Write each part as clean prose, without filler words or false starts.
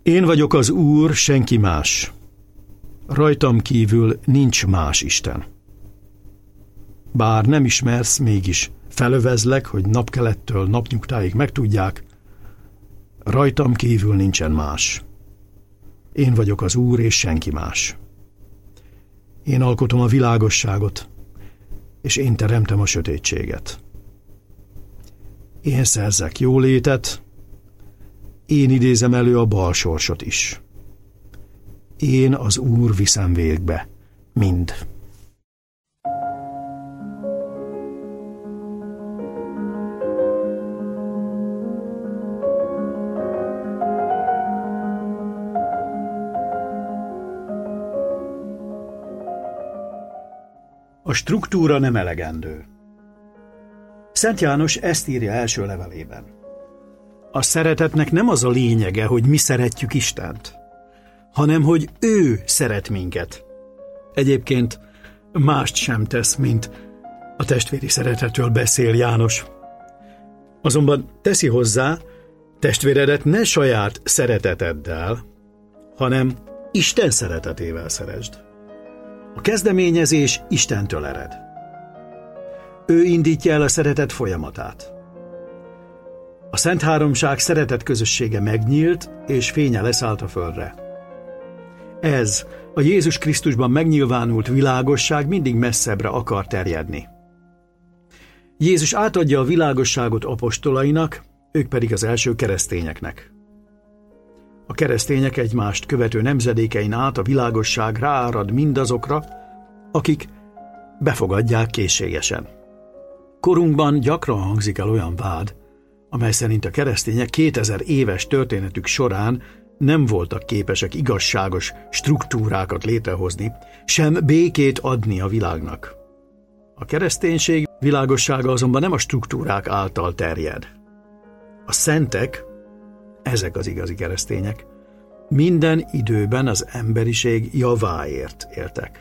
Én vagyok az Úr, senki más. Rajtam kívül nincs más Isten. Bár nem ismersz, mégis felövezlek, hogy napkelettől napnyugtáig megtudják, rajtam kívül nincsen más. Én vagyok az Úr, és senki más. Én alkotom a világosságot, és én teremtem a sötétséget. Én szerzek jólétet, én idézem elő a balsorsot is. Én az Úr viszem végbe mind. A struktúra nem elegendő. Szent János ezt írja első levelében. A szeretetnek nem az a lényege, hogy mi szeretjük Istent, hanem hogy ő szeret minket. Egyébként mást sem tesz, mint a testvéri szeretetről beszél János. Azonban teszi hozzá, testvéredet ne saját szereteteddel, hanem Isten szeretetével szeresd. A kezdeményezés Istentől ered. Ő indítja el a szeretet folyamatát. A Szent Háromság szeretet közössége megnyílt, és fénye leszállt a földre. Ez, a Jézus Krisztusban megnyilvánult világosság mindig messzebbre akar terjedni. Jézus átadja a világosságot apostolainak, ők pedig az első keresztényeknek. A keresztények egymást követő nemzedékein át a világosság ráárad mindazokra, akik befogadják készségesen. Korunkban gyakran hangzik el olyan vád, amely szerint a keresztények 2000 éves történetük során nem voltak képesek igazságos struktúrákat létrehozni, sem békét adni a világnak. A kereszténység világossága azonban nem a struktúrák által terjed. A szentek, ezek az igazi keresztények, minden időben az emberiség javáért éltek.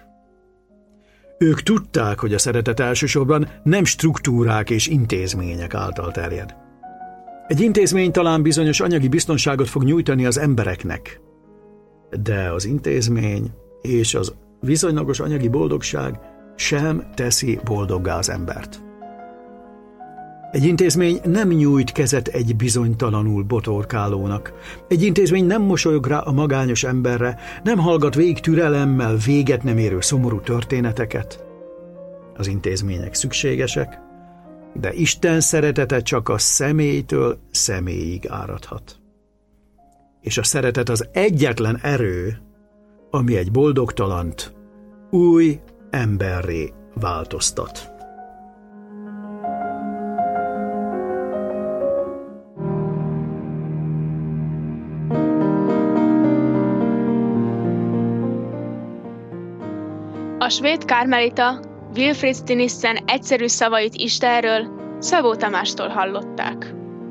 Ők tudták, hogy a szeretet elsősorban nem struktúrák és intézmények által terjed. Egy intézmény talán bizonyos anyagi biztonságot fog nyújtani az embereknek, de az intézmény és az viszonylagos anyagi boldogság sem teszi boldoggá az embert. Egy intézmény nem nyújt kezet egy bizonytalanul botorkálónak. Egy intézmény nem mosolyog rá a magányos emberre, nem hallgat végig türelemmel véget nem érő szomorú történeteket. Az intézmények szükségesek, de Isten szeretete csak a személytől személyig áradhat. És a szeretet az egyetlen erő, ami egy boldogtalant új emberré változtat. A svéd karmelita Wilfrid Stinissen egyszerű szavait Istenről Szabó Tamástól hallották.